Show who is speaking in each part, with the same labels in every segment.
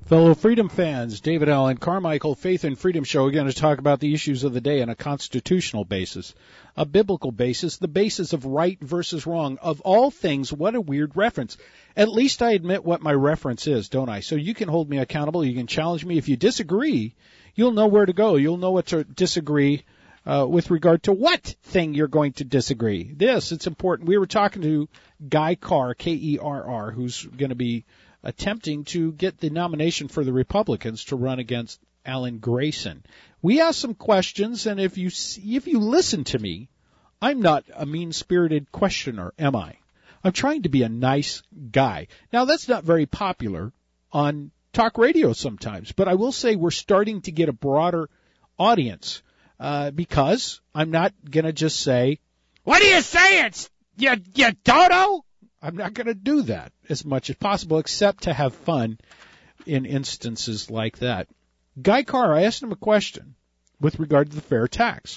Speaker 1: Fellow Freedom fans, David Allen Carmichael, Faith and Freedom Show. We're going to talk about the issues of the day on a constitutional basis, a biblical basis, the basis of right versus wrong. Of all things, what a weird reference. At least I admit what my reference is, don't I? So you can hold me accountable. You can challenge me. If you disagree, you'll know where to go. You'll know what to disagree with regard to what thing you're going to disagree. It's important. We were talking to Guy Carr, Kerr, who's going to be attempting to get the nomination for the Republicans to run against Alan Grayson. We asked some questions, and if you listen to me, I'm not a mean-spirited questioner, am I? I'm trying to be a nice guy. Now, that's not very popular on talk radio sometimes, but I will say we're starting to get a broader audience because I'm not going to just say, "What are you saying, you dodo?" I'm not going to do that as much as possible, except to have fun in instances like that. Guy Carr, I asked him a question with regard to the fair tax.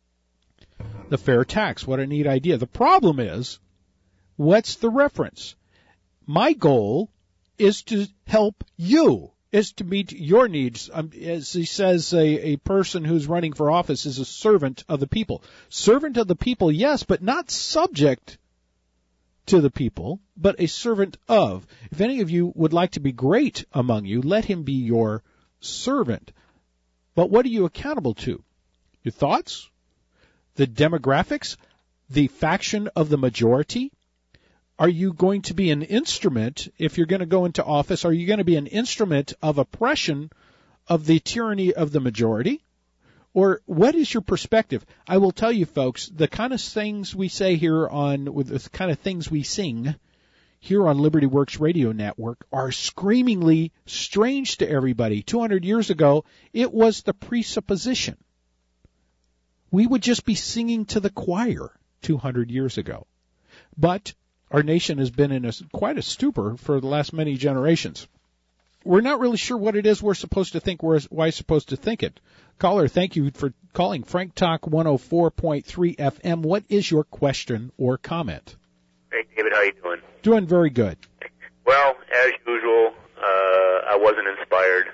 Speaker 1: The fair tax, what a neat idea. The problem is, what's the reference? My goal is to help you, is to meet your needs. As he says, a person who's running for office is a servant of the people. Servant of the people, yes, but not subject to the people, but a servant of. If any of you would like to be great among you, let him be your servant. But what are you accountable to? Your thoughts? The demographics? The faction of the majority? Are you going to be an instrument, if you're going to go into office, are you going to be an instrument of oppression of the tyranny of the majority? Or what is your perspective? I will tell you, folks, the kind of things we say here with the kind of things we sing here on Liberty Works Radio Network are screamingly strange to everybody. 200 years ago, it was the presupposition. We would just be singing to the choir 200 years ago. But our nation has been in quite a stupor for the last many generations. We're not really sure what it is we're supposed to think, why we're supposed to think it. Caller, thank you for calling Frank Talk 104.3 FM. What is your question or comment?
Speaker 2: Hey, David, how you doing?
Speaker 1: Doing very good.
Speaker 2: Well, as usual, I wasn't inspired.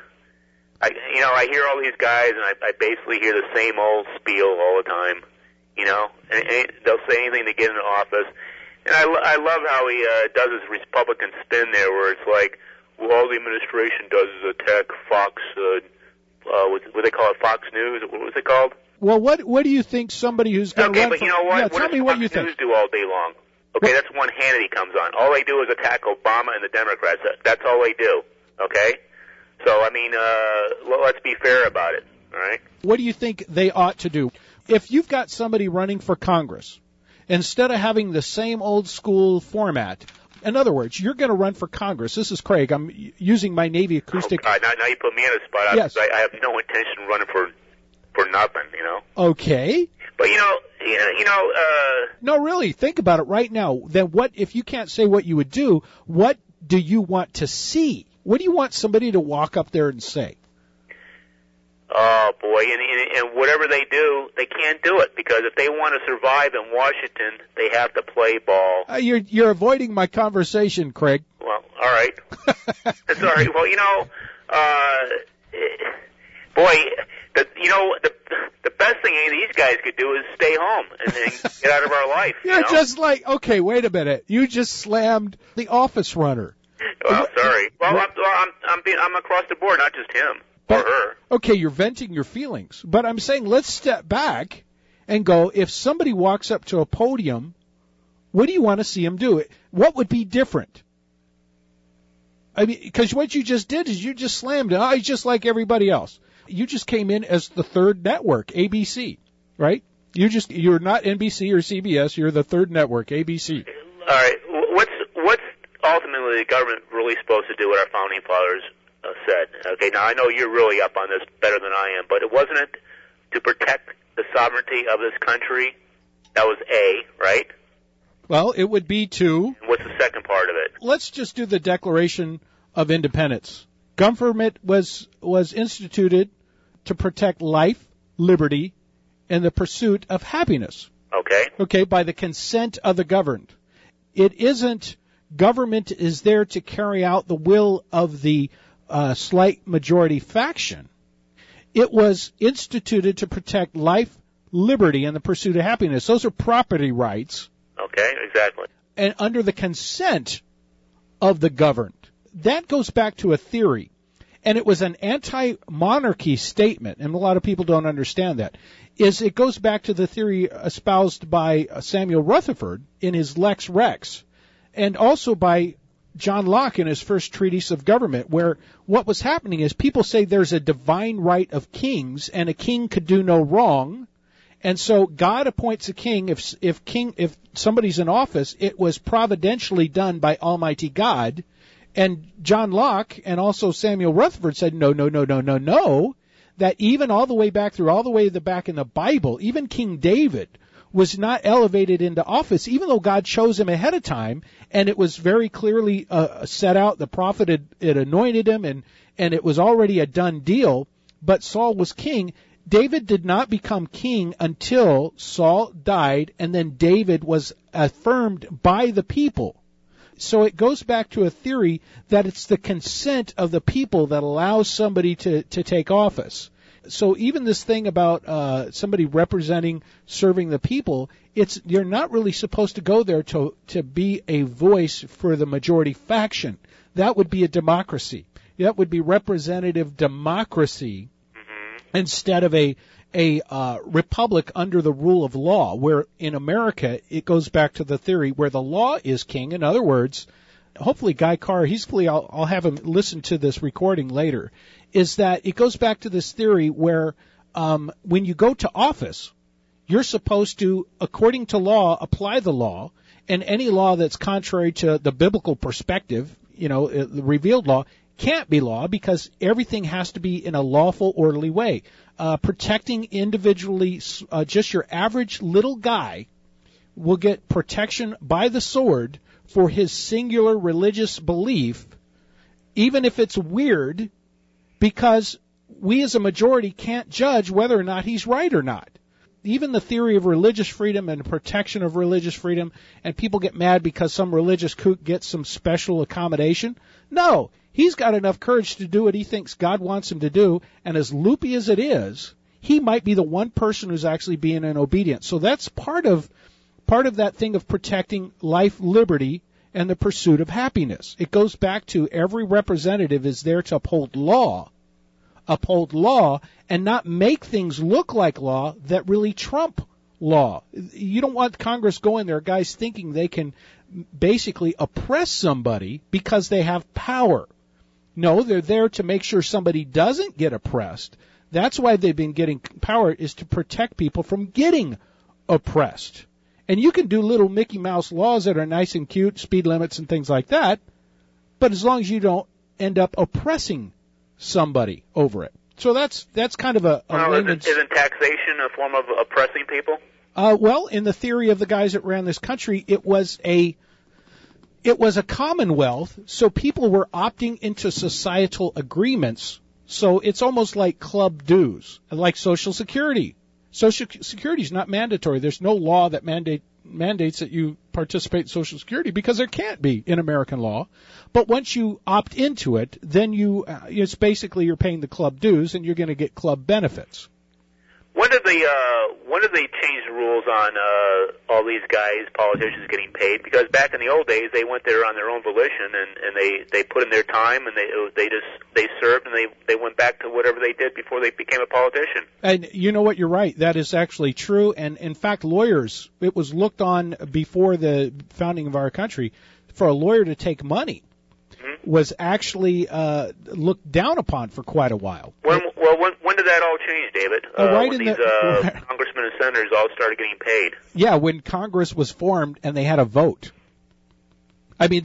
Speaker 2: I hear all these guys, and I basically hear the same old spiel all the time, and they'll say anything to get into office. And I love how he does his Republican spin there, where it's like, well, all the administration does is attack Fox, what they call it, Fox News? What was it called?
Speaker 1: Well, what do you think somebody who's going to run
Speaker 2: for... Okay, but you know what?
Speaker 1: Yeah,
Speaker 2: what
Speaker 1: tell
Speaker 2: does
Speaker 1: me
Speaker 2: Fox
Speaker 1: what you think.
Speaker 2: News do all day long? Okay, that's one Hannity comes on. All they do is attack Obama and the Democrats. That's all they do, okay? So, let's be fair about it, all right?
Speaker 1: What do you think they ought to do? If you've got somebody running for Congress, instead of having the same old school format, in other words, you're going to run for Congress. This is Craig. I'm using my Navy acoustic.
Speaker 2: Oh, God, now you put me on the spot.
Speaker 1: Yes.
Speaker 2: I have no intention of running for nothing,
Speaker 1: Okay.
Speaker 2: But,
Speaker 1: No, really, think about it right now. Then what, if you can't say what you would do, what do you want to see? What do you want somebody to walk up there and say?
Speaker 2: Oh, boy, and whatever they do, they can't do it, because if they want to survive in Washington, they have to play ball.
Speaker 1: You're avoiding my conversation, Craig.
Speaker 2: Well, all right. That's all right. Well, the best thing any of these guys could do is stay home and get out of our life.
Speaker 1: You're just like, okay, wait a minute. You just slammed the office runner.
Speaker 2: Well, sorry. Well, I'm across the board, not just him. Or her.
Speaker 1: Okay, you're venting your feelings. But I'm saying let's step back and go, if somebody walks up to a podium, what do you want to see him do? What would be different? I mean, because what you just did is you just slammed it. Oh, he's just like everybody else. You just came in as the third network, ABC, right? You're not NBC or CBS. You're the third network, ABC.
Speaker 2: All right. What's ultimately the government really supposed to do, what our founding fathers said? Okay, now I know you're really up on this better than I am, but it wasn't it to protect the sovereignty of this country? That was A, right?
Speaker 1: Well, it would be to...
Speaker 2: And what's the second part of it?
Speaker 1: Let's just do the Declaration of Independence. Government was instituted to protect life, liberty, and the pursuit of happiness.
Speaker 2: Okay.
Speaker 1: Okay, by the consent of the governed. It isn't government is there to carry out the will of the slight majority faction. It was instituted to protect life, liberty, and the pursuit of happiness. Those are property rights.
Speaker 2: Okay, exactly.
Speaker 1: And under the consent of the governed. That goes back to a theory. And it was an anti-monarchy statement, and a lot of people don't understand that. It goes back to the theory espoused by Samuel Rutherford in his Lex Rex, and also by John Locke in his first treatise of government, where what was happening is people say there's a divine right of kings, and a king could do no wrong, and so God appoints a king. If somebody's in office, it was providentially done by Almighty God. And John Locke and also Samuel Rutherford said, no, that even all the way back in the Bible, even King David was not elevated into office, even though God chose him ahead of time, and it was very clearly set out. The prophet had anointed him, and it was already a done deal, but Saul was king. David did not become king until Saul died, and then David was affirmed by the people. So it goes back to a theory that it's the consent of the people that allows somebody to take office. So even this thing about somebody serving the people, you're not really supposed to go there to be a voice for the majority faction. That would be a democracy. That would be representative democracy instead of a republic under the rule of law, where in America it goes back to the theory where the law is king. In other words, hopefully Guy Carr, I'll have him listen to this recording later, is that it goes back to this theory where when you go to office, you're supposed to, according to law, apply the law, and any law that's contrary to the biblical perspective, the revealed law, can't be law, because everything has to be in a lawful, orderly way. Protecting individually, just your average little guy will get protection by the sword for his singular religious belief, even if it's weird, because we as a majority can't judge whether or not he's right or not. Even the theory of religious freedom and protection of religious freedom, and people get mad because some religious kook gets some special accommodation. No, he's got enough courage to do what he thinks God wants him to do, and as loopy as it is, he might be the one person who's actually being in obedience. So that's part of that thing of protecting life, liberty, and the pursuit of happiness. It goes back to every representative is there to uphold law, and not make things look like law that really trump law. You don't want Congress going there, guys thinking they can basically oppress somebody because they have power. No, they're there to make sure somebody doesn't get oppressed. That's why they've been getting power, is to protect people from getting oppressed. And you can do little Mickey Mouse laws that are nice and cute, speed limits and things like that, but as long as you don't end up oppressing somebody over it. So that's kind of a layman's...
Speaker 2: Isn't taxation a form of oppressing people?
Speaker 1: Well, in the theory of the guys that ran this country, it was a commonwealth, so people were opting into societal agreements. So it's almost like club dues, like Social Security. Social Security is not mandatory. There's no law that mandates that you participate in Social Security, because there can't be in American law. But once you opt into it, then it's basically you're paying the club dues and you're going to get club benefits.
Speaker 2: When did they change the rules on all these guys, politicians, getting paid? Because back in the old days, they went there on their own volition, and they put in their time, and they served, and they went back to whatever they did before they became a politician.
Speaker 1: And you know what? You're right. That is actually true. And in fact, lawyers, it was looked on before the founding of our country for a lawyer to take money was actually looked down upon for quite a while.
Speaker 2: When did that all change, David? When these congressmen and senators all started getting paid?
Speaker 1: Yeah, when Congress was formed and they had a vote. I mean,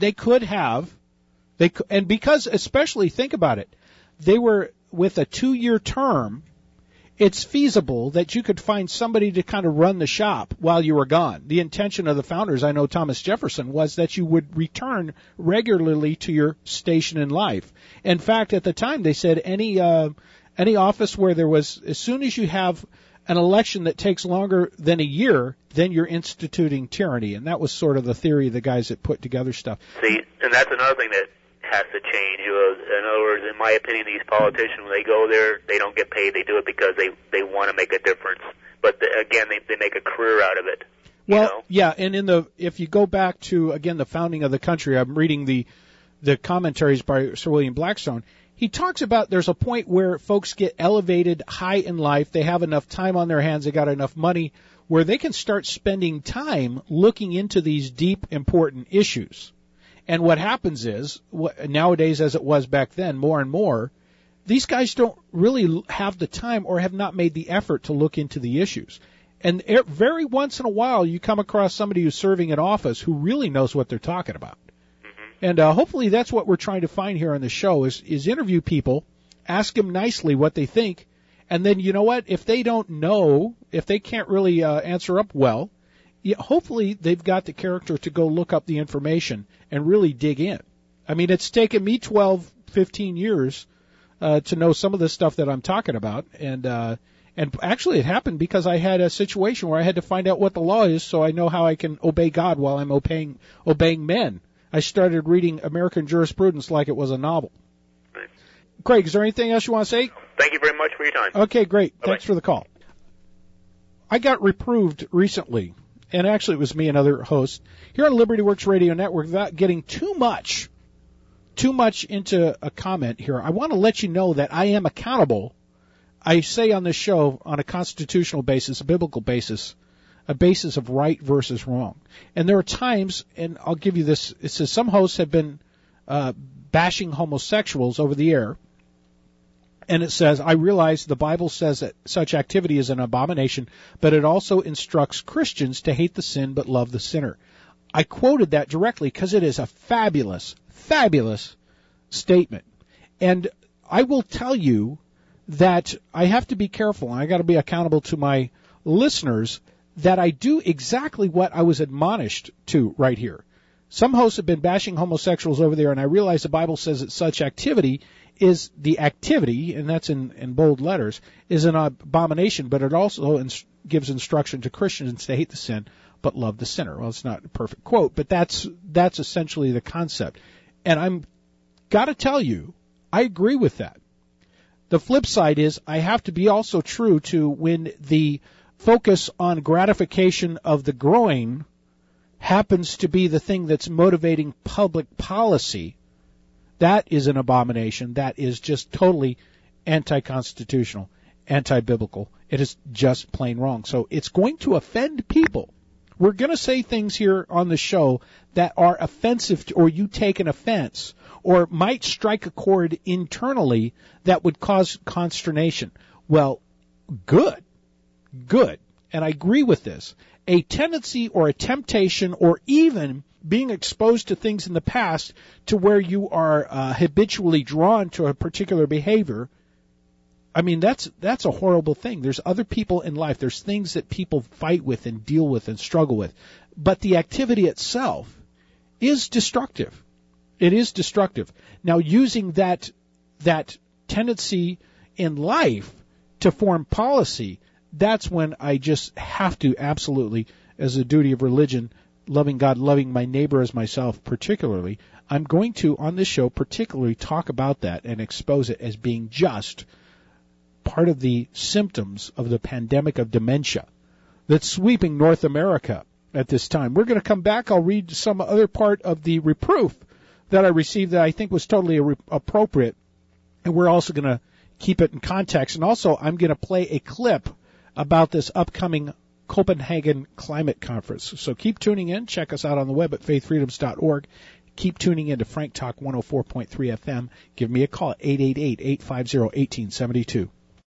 Speaker 1: and because, especially, think about it, they were with a 2-year term. It's feasible that you could find somebody to kind of run the shop while you were gone. The intention of the founders, I know Thomas Jefferson, was that you would return regularly to your station in life. In fact, at the time, they said any office where there was, as soon as you have an election that takes longer than a year, then you're instituting tyranny. And that was sort of the theory of the guys that put together stuff.
Speaker 2: See, and that's another thing that has to change. In other words, in my opinion, these politicians, when they go there, they don't get paid. They do it because they want to make a difference. But again, they make a career out of it.
Speaker 1: Well, yeah, and if you go back to, again, the founding of the country, I'm reading the commentaries by Sir William Blackstone. He talks about there's a point where folks get elevated high in life. They have enough time on their hands. They got enough money where they can start spending time looking into these deep, important issues. And what happens is, nowadays as it was back then, more and more, these guys don't really have the time or have not made the effort to look into the issues. And very once in a while, you come across somebody who's serving in office who really knows what they're talking about. And hopefully that's what we're trying to find here on the show is interview people, ask them nicely what they think, and then you know what? If they don't know, if they can't really answer up well, hopefully they've got the character to go look up the information and really dig in. I mean, it's taken me 12, 15 years to know some of the stuff that I'm talking about, and actually it happened because I had a situation where I had to find out what the law is so I know how I can obey God while I'm obeying men. I started reading American jurisprudence like it was a novel.
Speaker 2: Right.
Speaker 1: Craig, is there anything else you want to say?
Speaker 2: Thank you very much for your time.
Speaker 1: Okay, great.
Speaker 2: Bye-bye.
Speaker 1: Thanks for the call. I got reproved recently, and actually it was me and other hosts, here on Liberty Works Radio Network without getting too much into a comment here. I want to let you know that I am accountable. I say on this show on a constitutional basis, a biblical basis, a basis of right versus wrong. And there are times, and I'll give you this, it says some hosts have been bashing homosexuals over the air, and it says, I realize the Bible says that such activity is an abomination, but it also instructs Christians to hate the sin but love the sinner. I quoted that directly because it is a fabulous, fabulous statement. And I will tell you that I have to be careful, and I got to be accountable to my listeners, that I do exactly what I was admonished to right here. Some hosts have been bashing homosexuals over there, and I realize the Bible says that such activity is the activity, and that's in bold letters, is an abomination, but it also gives instruction to Christians to hate the sin but love the sinner. Well, it's not a perfect quote, but that's essentially the concept. And I'm got to tell you, I agree with that. The flip side is I have to be also true to when the focus on gratification of the groin happens to be the thing that's motivating public policy. That is an abomination. That is just totally anti-constitutional, anti-biblical. It is just plain wrong. So it's going to offend people. We're going to say things here on the show that are offensive or you take an offense or might strike a chord internally that would cause consternation. Well, good. And I agree with this. A tendency or a temptation or even being exposed to things in the past to where you are habitually drawn to a particular behavior, I mean, that's a horrible thing. There's other people in life. There's things that people fight with and deal with and struggle with. But the activity itself is destructive. It is destructive. Now, using that tendency in life to form policy, that's when I just have to absolutely, as a duty of religion, loving God, loving my neighbor as myself particularly, I'm going to, on this show, particularly talk about that and expose it as being just part of the symptoms of the pandemic of dementia that's sweeping North America at this time. We're going to come back. I'll read some other part of the reproof that I received that I think was totally appropriate, and we're also going to keep it in context. And also, I'm going to play a clip about this upcoming Copenhagen Climate Conference. So keep tuning in. Check us out on the web at faithfreedoms.org. Keep tuning in to Frank Talk 104.3 FM. Give me a call at 888-850-1872.